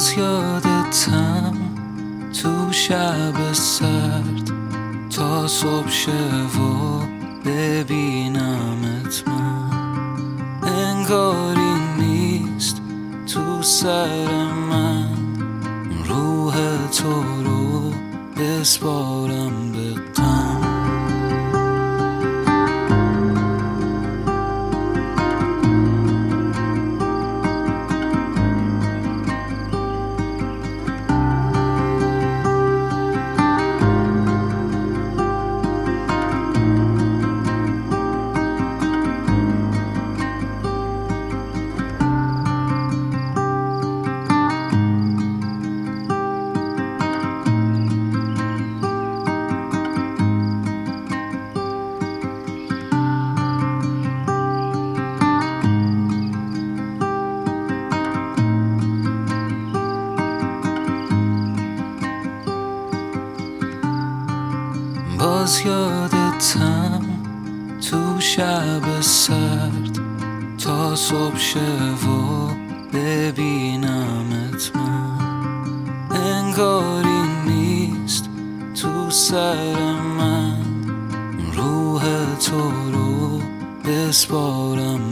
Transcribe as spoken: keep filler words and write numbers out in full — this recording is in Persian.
باز یادتم تو شب سرد تا صبح شه و ببینمت من، انگاری نیست تو سر من روح تو رو بسپارم به غم. باز یادتم تو شب سرد تا صبح شه و ببینمت من، انگاری نیست تو سر من روح تو رو بسپارم